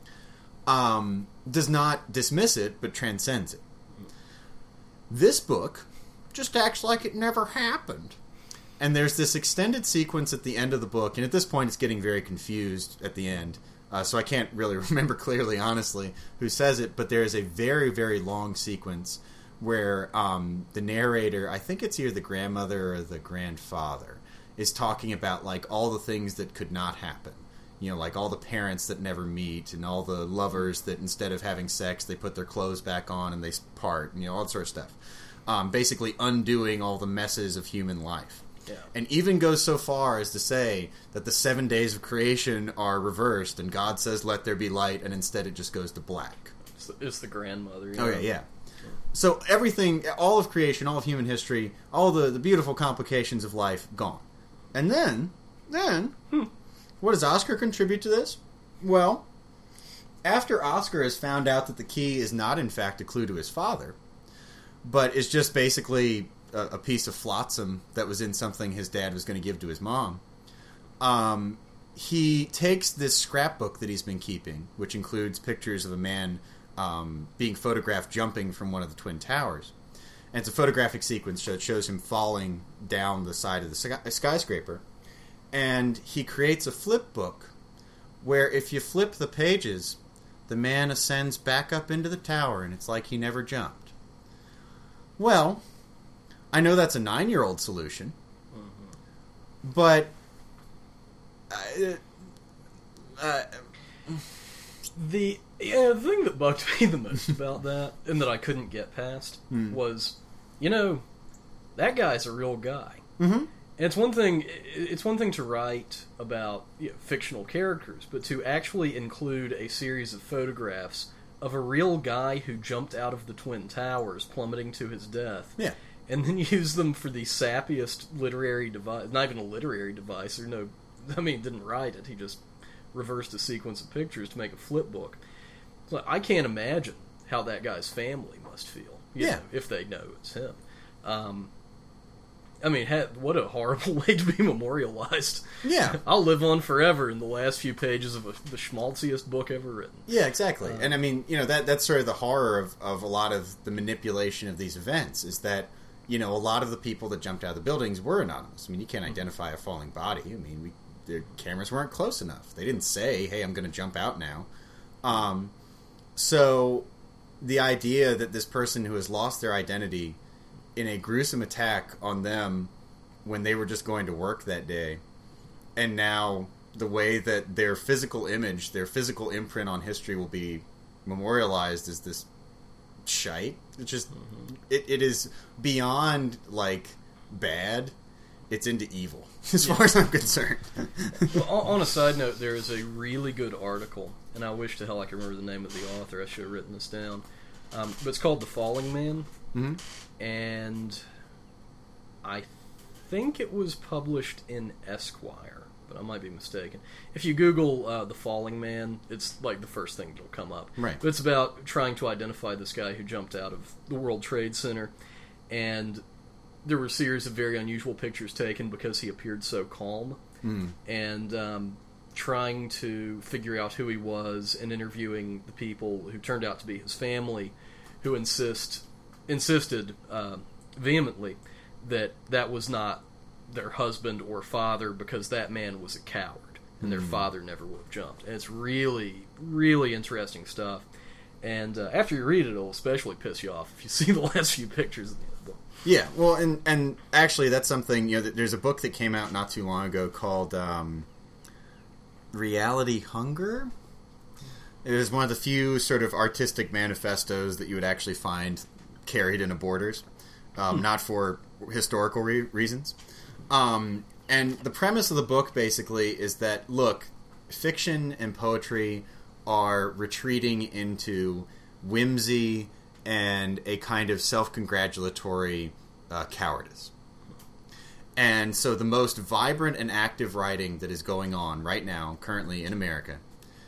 Does not dismiss it, but transcends it. This book just acts like it never happened. And there's this extended sequence at the end of the book, and at this point it's getting very confused at the end, so I can't really remember clearly, honestly, who says it, but there is a very, very long sequence where the narrator, I think it's either the grandmother or the grandfather, is talking about like all the things that could not happen. Like all the parents that never meet, and all the lovers that instead of having sex, they put their clothes back on and they part, all that sort of stuff. Basically undoing all the messes of human life. Yeah. And even goes so far as to say that the 7 days of creation are reversed, and God says, "Let there be light," and instead it just goes to black. It's the grandmother. Okay, yeah. So everything, all of creation, all of human history, all the beautiful complications of life, gone. And then, what does Oscar contribute to this? Well, after Oscar has found out that the key is not, in fact, a clue to his father, but is just basically a piece of flotsam that was in something his dad was going to give to his mom, he takes this scrapbook that he's been keeping, which includes pictures of a man being photographed jumping from one of the Twin Towers. And it's a photographic sequence that shows him falling down the side of the skyscraper. And he creates a flip book where if you flip the pages, the man ascends back up into the tower, and it's like he never jumped. Well, I know that's a 9-year-old solution, but the thing that bugged me the most about that, and that I couldn't get past, was, that guy's a real guy. Mm-hmm. And it's one thing to write about fictional characters, but to actually include a series of photographs of a real guy who jumped out of the Twin Towers, plummeting to his death. Yeah. And then use them for the sappiest literary device, not even a literary device, didn't write it, he just reversed a sequence of pictures to make a flip book. So I can't imagine how that guy's family must feel, if they know it's him. What a horrible way to be memorialized. Yeah. I'll live on forever in the last few pages of the schmaltziest book ever written. Yeah, exactly. And that's sort of the horror of a lot of the manipulation of these events, is that, a lot of the people that jumped out of the buildings were anonymous. You can't identify a falling body. Their cameras weren't close enough. They didn't say, "Hey, I'm going to jump out now." So the idea that this person who has lost their identity in a gruesome attack on them when they were just going to work that day, and now the way that their physical image, their physical imprint on history will be memorialized as this shite. It's just, it is beyond, bad. It's into evil, as far as I'm concerned. Well, on a side note, there is a really good article, and I wish to hell I could remember the name of the author. I should have written this down. But it's called The Falling Man. Mm-hmm. And I think it was published in Esquire, but I might be mistaken. If you Google The Falling Man, it's the first thing that'll come up. Right. But it's about trying to identify this guy who jumped out of the World Trade Center, and there were a series of very unusual pictures taken because he appeared so calm, and trying to figure out who he was and interviewing the people who turned out to be his family, who insisted vehemently that was not their husband or father, because that man was a coward and their father never would have jumped. And it's really, really interesting stuff. And after you read it, it'll especially piss you off if you see the last few pictures of the book. Yeah, well, and actually that's something, there's a book that came out not too long ago called Reality Hunger. It was one of the few sort of artistic manifestos that you would actually find carried in a Borders, not for historical reasons. And the premise of the book basically is that, look, fiction and poetry are retreating into whimsy and a kind of self-congratulatory cowardice. And so the most vibrant and active writing that is going on right now, currently in America,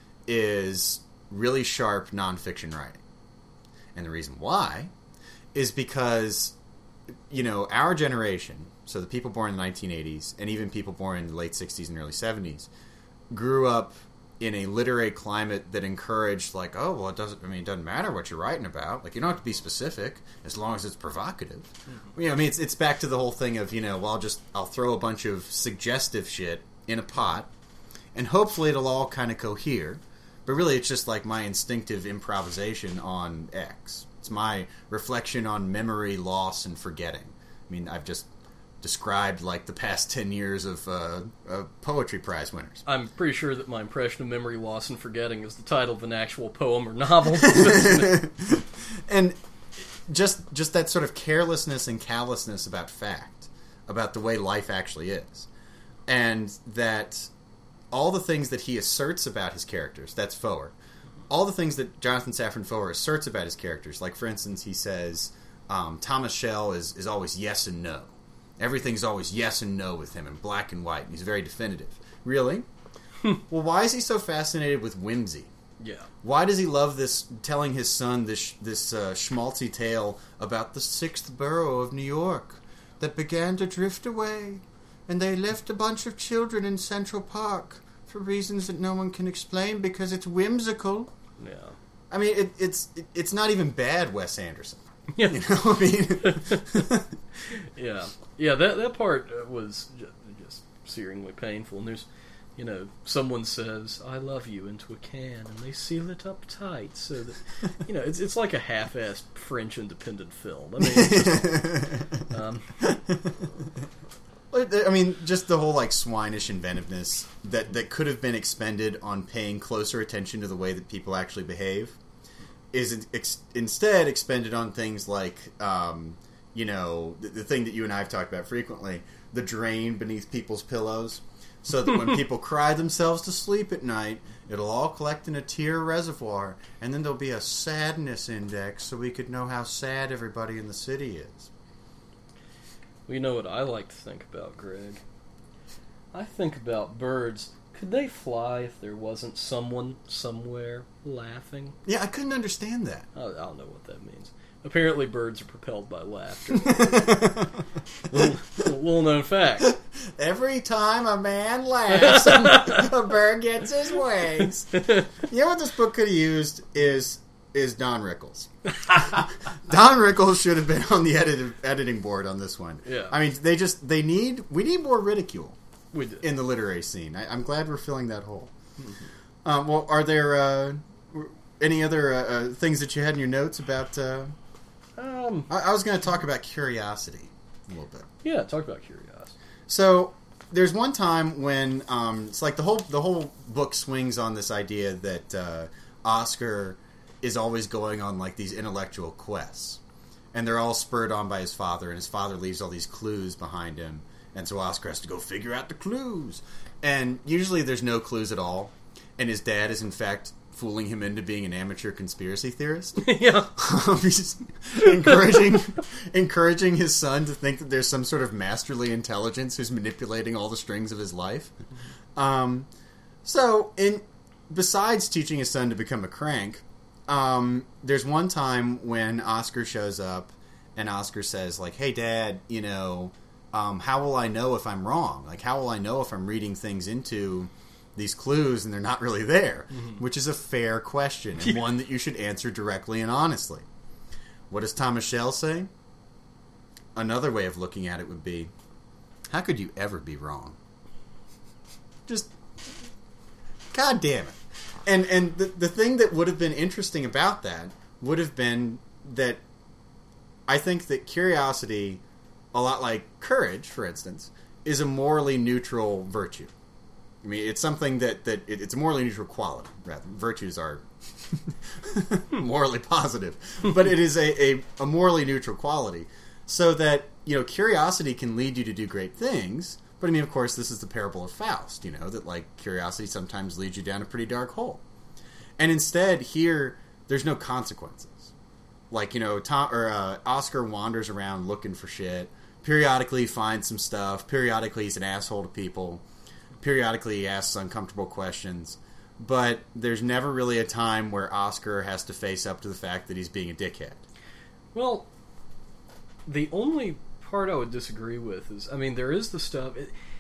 is really sharp nonfiction writing. And the reason why is because, our generation, so the people born in the 1980s, and even people born in the late 60s and early 70s, grew up in a literary climate that encouraged, like, oh, well, it doesn't matter what you're writing about. Like, you don't have to be specific as long as it's provocative. Mm-hmm. It's back to the whole thing of, I'll throw a bunch of suggestive shit in a pot, and hopefully it'll all kind of cohere. But really, it's just like my instinctive improvisation on X. It's my reflection on memory, loss, and forgetting. I've just described like the past 10 years of poetry prize winners. I'm pretty sure that my impression of memory loss and forgetting is the title of an actual poem or novel. And just that sort of carelessness and callousness about fact, about the way life actually is. And that all the things that he asserts about his characters, that's Foer. All the things that Jonathan Safran Foer asserts about his characters, like for instance he says Thomas Shell is always yes and no. Everything's always yes and no with him, in black and white, and he's very definitive. Really? Well, why is he so fascinated with whimsy? Yeah. Why does he love this, telling his son this schmaltzy tale about the 6th borough of New York that began to drift away, and they left a bunch of children in Central Park for reasons that no one can explain because it's whimsical? Yeah. It's not even bad, Wes Anderson. Yeah. Yeah. Yeah, that part was just searingly painful. And there's, someone says, I love you into a can, and they seal it up tight so that, it's like a half-assed French independent film. Just the whole, like, swinish inventiveness that could have been expended on paying closer attention to the way that people actually behave is instead expended on things like, the thing that you and I have talked about frequently, the drain beneath people's pillows, so that when people cry themselves to sleep at night, it'll all collect in a tear reservoir, and then there'll be a sadness index so we could know how sad everybody in the city is. Well, you know what I like to think about, Greg? I think about birds. Could they fly if there wasn't someone somewhere laughing? Yeah, I couldn't understand that. I don't know what that means. Apparently birds are propelled by laughter. Little known fact. Every time a man laughs, a bird gets his wings. You know what this book could have used is Don Rickles. Don Rickles should have been on the editing board on this one. Yeah. We need more ridicule. We do. In the literary scene. I'm glad we're filling that hole. Mm-hmm. Well, are there any other things that you had in your notes about... I was going to talk about curiosity a little bit. Yeah, talk about curiosity. So, there's one time when it's like the whole book swings on this idea that Oscar is always going on like these intellectual quests. And they're all spurred on by his father, and his father leaves all these clues behind him. And so Oscar has to go figure out the clues. And usually there's no clues at all. And his dad is, in fact, fooling him into being an amateur conspiracy theorist. Yeah. He's encouraging his son to think that there's some sort of masterly intelligence who's manipulating all the strings of his life. Besides teaching his son to become a crank, there's one time when Oscar shows up and Oscar says, like, hey, Dad, how will I know if I'm wrong? Like, how will I know if I'm reading things into these clues and they're not really there? Mm-hmm. Which is a fair question and one that you should answer directly and honestly. What does Thomas Shell say? Another way of looking at it would be, how could you ever be wrong? Just, God damn it. And the thing that would have been interesting about that would have been that I think that curiosity, a lot like courage, for instance, is a morally neutral virtue. I mean, it's something it's a morally neutral quality. Rather, virtues are morally positive, but it is a morally neutral quality, so that curiosity can lead you to do great things. But I mean, of course, this is the parable of Faust. That like curiosity sometimes leads you down a pretty dark hole, and instead here there's no consequences. Like Oscar wanders around looking for shit. Periodically finds some stuff. Periodically he's an asshole to people. Periodically he asks uncomfortable questions. But there's never really a time where Oscar has to face up to the fact that he's being a dickhead. Well, the only part I would disagree with is, I mean, there is the stuff...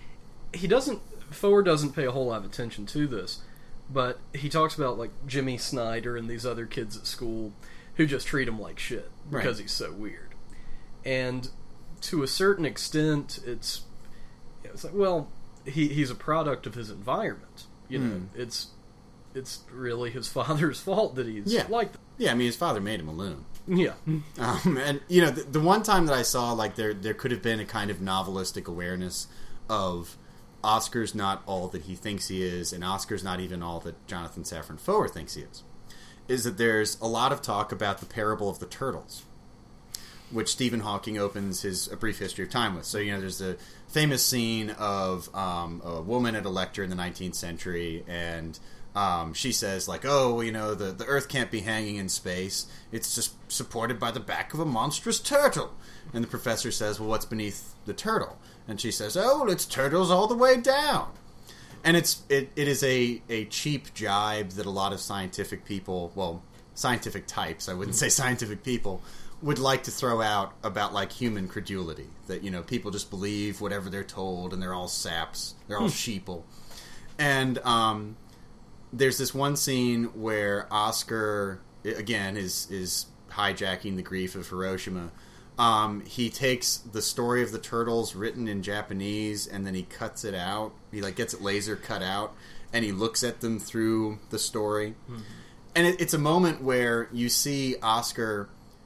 Foer doesn't pay a whole lot of attention to this, but he talks about, like, Jimmy Snyder and these other kids at school who just treat him like shit because he's so weird. And to a certain extent, it's like, well, he's a product of his environment. It's really his father's fault that he's like that. Yeah, I mean, his father made him a loon. Yeah. And, the one time that I saw, like, there could have been a kind of novelistic awareness of Oscar's not all that he thinks he is, and Oscar's not even all that Jonathan Safran Foer thinks he is that there's a lot of talk about the parable of the turtles, which Stephen Hawking opens his A Brief History of Time with. So, there's a famous scene of a woman at a lecture in the 19th century, and she says, like, the Earth can't be hanging in space. It's just supported by the back of a monstrous turtle. And the professor says, well, what's beneath the turtle? And she says, oh, it's turtles all the way down. And it is a cheap jibe that a lot of scientific people, well, scientific types, I wouldn't say scientific people, would like to throw out about, like, human credulity. That, people just believe whatever they're told, and they're all saps. They're all sheeple. And there's this one scene where Oscar, again, is hijacking the grief of Hiroshima. He takes the story of the turtles written in Japanese, and then he cuts it out. He, like, gets it laser cut out, and he looks at them through the story. Mm-hmm. And it's a moment where you see Oscar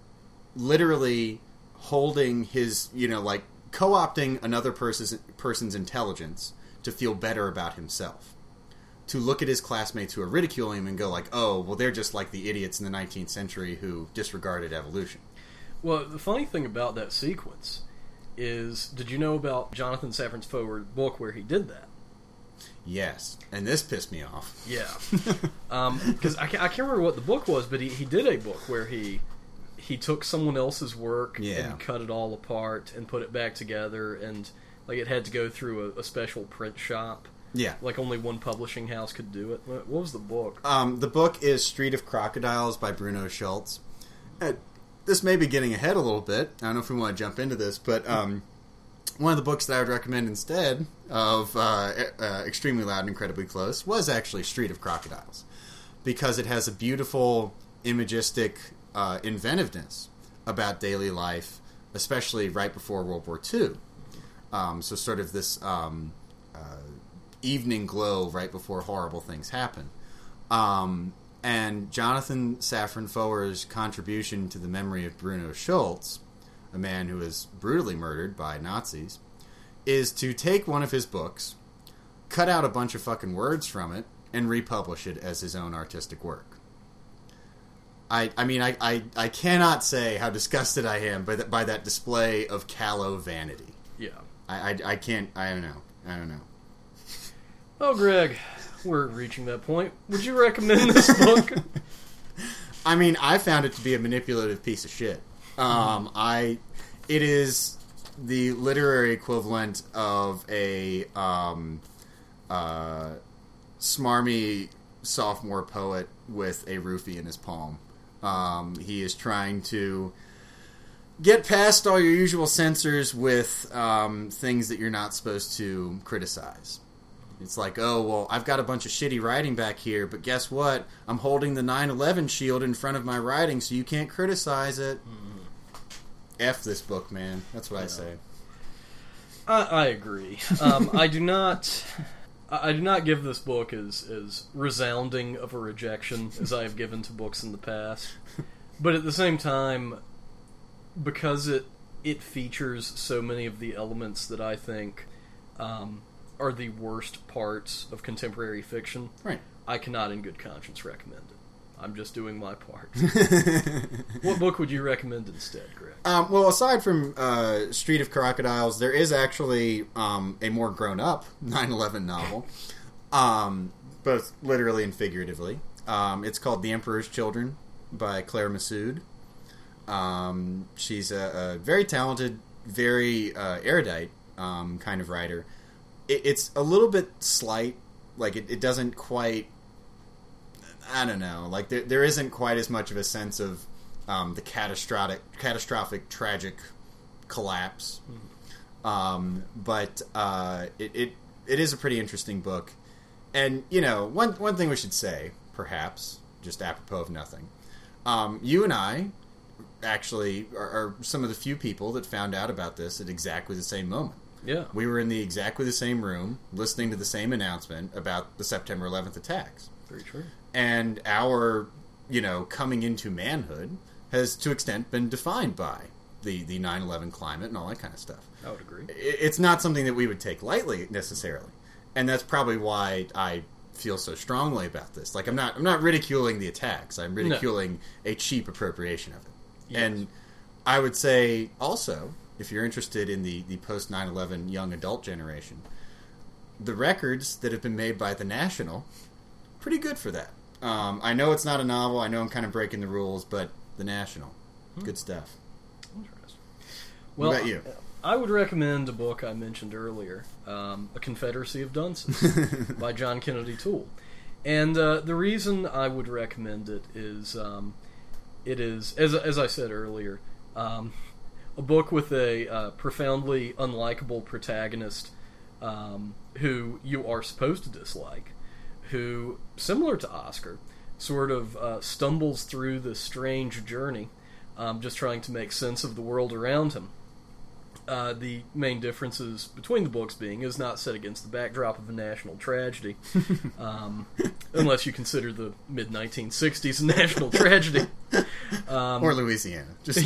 literally holding his, like, co-opting another person's intelligence to feel better about himself. To look at his classmates who are ridiculing him and go like, oh, well, they're just like the idiots in the 19th century who disregarded evolution. Well, the funny thing about that sequence is, did you know about Jonathan Safran Foer's book where he did that? Yes, and this pissed me off. Yeah. Because I can't remember what the book was, but he did a book where he took someone else's work and cut it all apart and put it back together, and like it had to go through a special print shop. Yeah. Like only one publishing house could do it. What was the book? The book is Street of Crocodiles by Bruno Schultz. This may be getting ahead a little bit. I don't know if we want to jump into this, but one of the books that I would recommend instead of Extremely Loud and Incredibly Close was actually Street of Crocodiles, because it has a beautiful imagistic inventiveness about daily life, especially right before World War II. So sort of this evening glow right before horrible things happen. And Jonathan Safran Foer's contribution to the memory of Bruno Schultz, a man who was brutally murdered by Nazis, is to take one of his books, cut out a bunch of fucking words from it, and republish it as his own artistic work. I cannot say how disgusted I am by that display of callow vanity. Yeah. I don't know. Oh, Greg, we're reaching that point. Would you recommend this book? I mean, I found it to be a manipulative piece of shit. It is the literary equivalent of a smarmy sophomore poet with a roofie in his palm. He is trying to get past all your usual censors with things that you're not supposed to criticize. It's like, oh, well, I've got a bunch of shitty writing back here, but guess what? I'm holding the 9/11 shield in front of my writing, so you can't criticize it. Mm-hmm. F this book, man. That's what I say. I agree. I do not give this book as resounding of a rejection as I have given to books in the past. But at the same time, because it features so many of the elements that I think are the worst parts of contemporary fiction, Right. I cannot in good conscience recommend it. I'm just doing my part. What book would you recommend instead, Greg? Well, aside from Street of Crocodiles, there is actually a more grown-up 9/11 novel, both literally and figuratively. It's called The Emperor's Children by Claire Massoud. She's a very talented, very erudite kind of writer. It's a little bit slight, like it doesn't quite... I don't know. Like there isn't quite as much of a sense of the catastrophic, tragic collapse. But it is a pretty interesting book. And one thing we should say, perhaps, just apropos of nothing, you and I actually are some of the few people that found out about this at exactly the same moment. Yeah. We were in exactly the same room, listening to the same announcement about the September 11th attacks. Very true. And our, coming into manhood has, to extent, been defined by the 9/11 climate and all that kind of stuff. I would agree. It's not something that we would take lightly, necessarily. And that's probably why I feel so strongly about this. Like, I'm not ridiculing the attacks. I'm ridiculing a cheap appropriation of it. Yes. And I would say, also, if you're interested in the post-9/11 young adult generation, the records that have been made by The National, pretty good for that. I know it's not a novel. I know I'm kind of breaking the rules, but The National, good stuff. Interesting. Well, What about you? I would recommend a book I mentioned earlier, A Confederacy of Dunces by John Kennedy Toole. And the reason I would recommend it is, as I said earlier, a book with a profoundly unlikable protagonist who you are supposed to dislike, who, similar to Oscar, sort of stumbles through this strange journey, just trying to make sense of the world around him. The main differences between the books being is not set against the backdrop of a national tragedy, unless you consider the mid-1960s a national tragedy. Or Louisiana. Just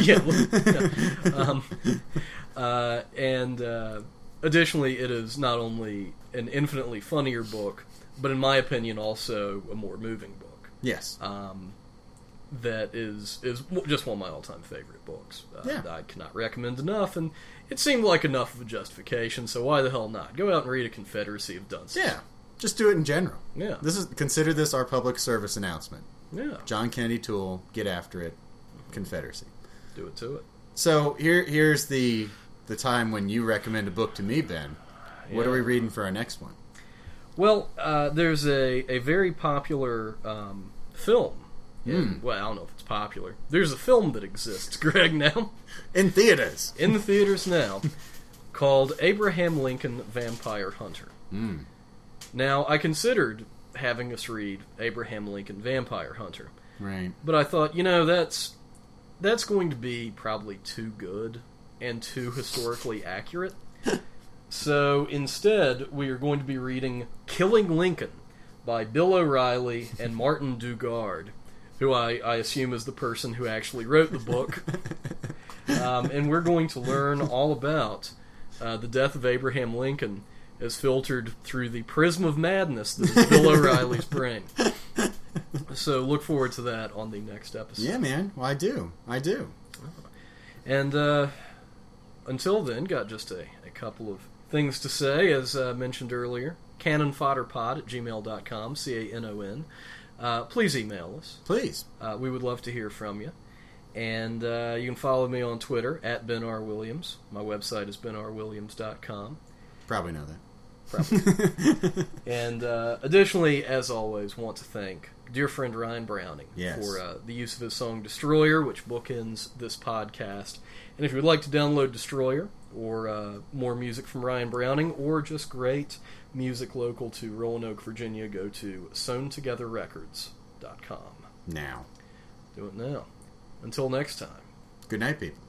and additionally, it is not only an infinitely funnier book, but in my opinion also a more moving book. Yes. That is just one of my all-time favorite books. Yeah. That I cannot recommend enough, and it seemed like enough of a justification, so why the hell not? Go out and read A Confederacy of Dunces. Yeah. Just do it in general. Yeah. Consider this our public service announcement. Yeah. John Kennedy Toole, get after it. Confederacy. Do it to it. So here's the time when you recommend a book to me, Ben. What are we reading for our next one? Well, there's a very popular film. Well, I don't know if it's popular. There's a film that exists, Greg, now. In theaters. In the theaters now. Called Abraham Lincoln Vampire Hunter. Now, I considered having us read Abraham Lincoln Vampire Hunter. Right. But I thought, that's going to be probably too good and too historically accurate. So instead, we are going to be reading Killing Lincoln by Bill O'Reilly and Martin Dugard, who I assume is the person who actually wrote the book. And we're going to learn all about the death of Abraham Lincoln as filtered through the prism of madness that is Bill O'Reilly's brain. So look forward to that on the next episode. Yeah, man. Well, I do. And until then, got just a couple of things to say, as mentioned earlier. canonfodderpod@gmail.com, CANON. Please email us. Please. We would love to hear from you. And you can follow me on Twitter, @BenRWilliams. My website is benrwilliams.com. Probably know that. Probably. And additionally, as always, want to thank dear friend Ryan Browning for the use of his song Destroyer, which bookends this podcast. And if you would like to download Destroyer, or more music from Ryan Browning, or just great music local to Roanoke, Virginia, go to SewnTogetherRecords.com. Now. Do it now. Until next time. Good night, people.